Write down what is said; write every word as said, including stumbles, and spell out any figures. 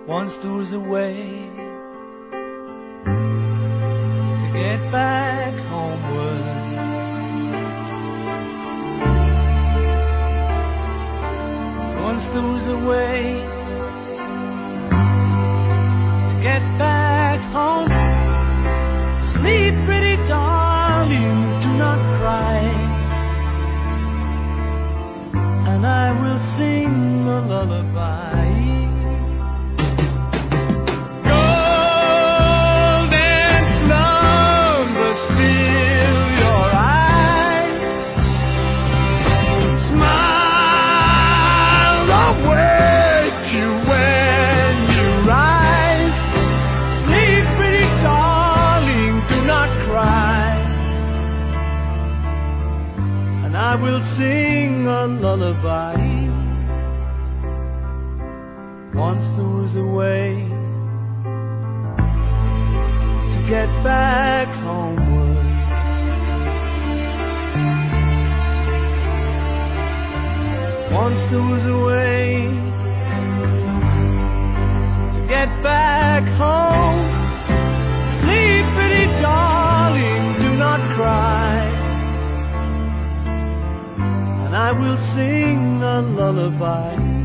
Once there was a way to get back homeward. Once there was a way to get back home. Sleep, pretty darling, do not cry, and I will sing a lullaby. I will sing a lullaby. Once there was a way to get back homeward. Once there was a way to get back home. Sleep, pretty darling, do not cry, I will sing a lullaby.